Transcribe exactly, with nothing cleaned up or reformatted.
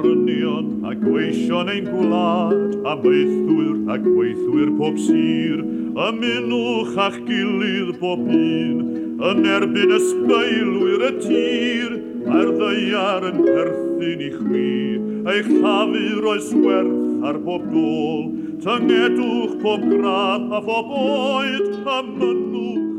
ddynion a gweision ein gwlad, a meithwyr a gweithwyr pob sir, ymunwch a'ch gilydd bob un, yn erbyn ysbeilwyr y tir, a'r ddeiar yn perthyn i chwi, eich llafur oes werth ar bob dôl, tyngedwch pob gradd a phob oed, a mynwch